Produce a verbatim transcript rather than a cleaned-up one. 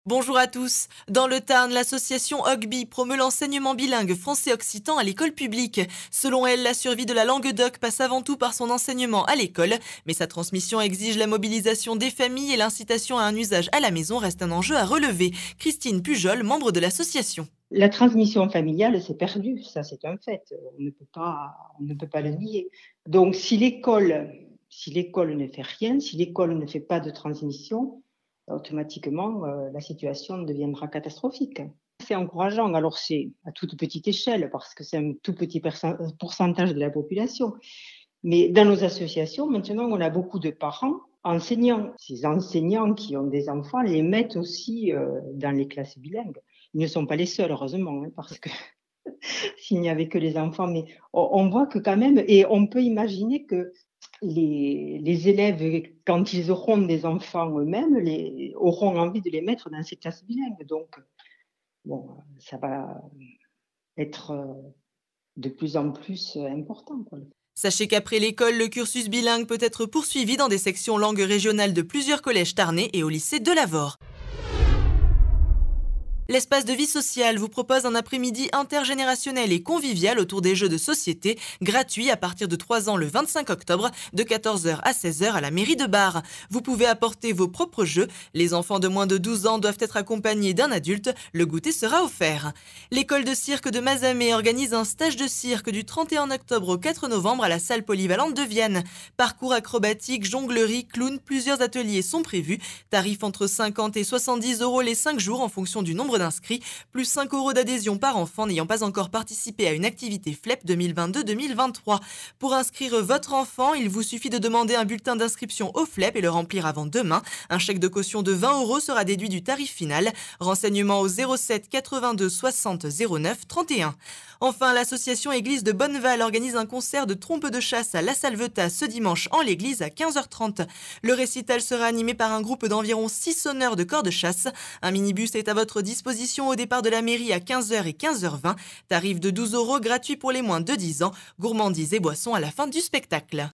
Bonjour à tous. Dans le Tarn, l'association Ogby promeut l'enseignement bilingue français-occitan à l'école publique. Selon elle, la survie de la langue d'oc passe avant tout par son enseignement à l'école, mais sa transmission exige la mobilisation des familles et l'incitation à un usage à la maison reste un enjeu à relever. Christine Pujol, membre de l'association. La transmission familiale s'est perdue, ça c'est un fait, on ne peut pas, on ne peut pas le nier. Donc si l'école, si l'école ne fait rien, si l'école ne fait pas de transmission, automatiquement euh, la situation deviendra catastrophique. C'est encourageant, alors c'est à toute petite échelle parce que c'est un tout petit pourcentage de la population. Mais dans nos associations, maintenant, on a beaucoup de parents enseignants. Ces enseignants qui ont des enfants les mettent aussi euh, dans les classes bilingues. Ils ne sont pas les seuls, heureusement, hein, parce que s'il n'y avait que les enfants, mais on, on voit que quand même, et on peut imaginer que les, les élèves, quand ils auront des enfants eux-mêmes, les, auront envie de les mettre dans ces classes bilingues. Donc, bon, ça va être de plus en plus important, quoi. Sachez qu'après l'école, le cursus bilingue peut être poursuivi dans des sections langues régionales de plusieurs collèges tarnais et au lycée de Lavore. L'espace de vie sociale vous propose un après-midi intergénérationnel et convivial autour des jeux de société, gratuit à partir de trois ans le vingt-cinq octobre, de quatorze heures à seize heures à la mairie de Bar. Vous pouvez apporter vos propres jeux. Les enfants de moins de douze ans doivent être accompagnés d'un adulte. Le goûter sera offert. L'école de cirque de Mazamet organise un stage de cirque du trente et un octobre au quatre novembre à la salle polyvalente de Vienne. Parcours acrobatique, jonglerie, clown, plusieurs ateliers sont prévus. Tarif entre cinquante et soixante-dix euros les cinq jours en fonction du nombre d'inscrits, plus cinq euros d'adhésion par enfant n'ayant pas encore participé à une activité F L E P deux mille vingt-deux deux mille vingt-trois. Pour inscrire votre enfant, il vous suffit de demander un bulletin d'inscription au F L E P et le remplir avant demain. Un chèque de caution de vingt euros sera déduit du tarif final. Renseignements au zéro sept quatre-vingt-deux soixante zéro neuf trente et un. Enfin, l'association Église de Bonneval organise un concert de trompe de chasse à La Salvetat ce dimanche en l'église à quinze heures trente. Le récital sera animé par un groupe d'environ six sonneurs de corps de chasse. Un minibus est à votre disposition au départ de la mairie à quinze heures et quinze heures vingt. Tarif de douze euros gratuit pour les moins de dix ans. Gourmandises et boissons à la fin du spectacle.